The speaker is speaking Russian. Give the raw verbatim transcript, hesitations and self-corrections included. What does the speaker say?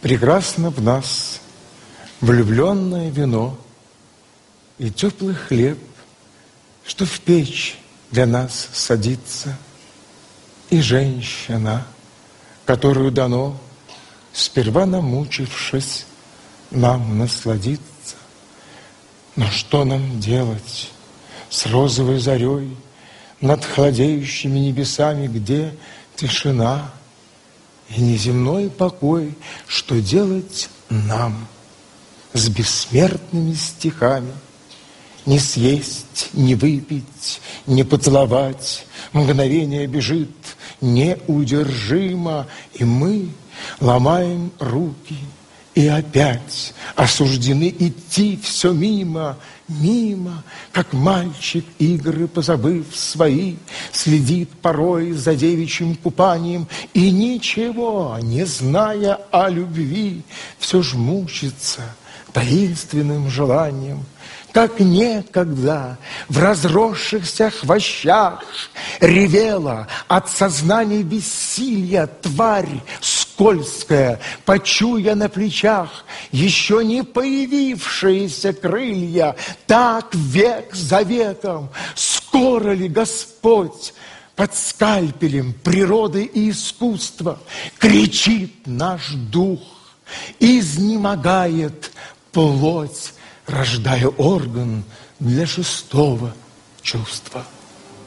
Прекрасно в нас влюбленное вино и теплый хлеб, что в печь для нас садится, и женщина, которую дано, сперва намучившись, нам насладиться. Но что нам делать с розовой зарей над холодеющими небесами, где тишина и неземной покой? Что делать нам с бессмертными стихами? Не съесть, не выпить, не поцеловать, мгновение бежит неудержимо, и мы ломаем руки и опять осуждены идти все мимо, мимо, как мальчик, игры позабыв свои, следит порой за девичьим купанием и, ничего не зная о любви, все ж мучится таинственным желанием. Как некогда в разросшихся хвощах ревела от сознания бессилия тварь скользкая, почуя на плечах еще не появившиеся крылья, так век за веком скоро ли Господь под скальпелем природы и искусства кричит наш дух, изнемогает плоть, рождая орган для шестого чувства.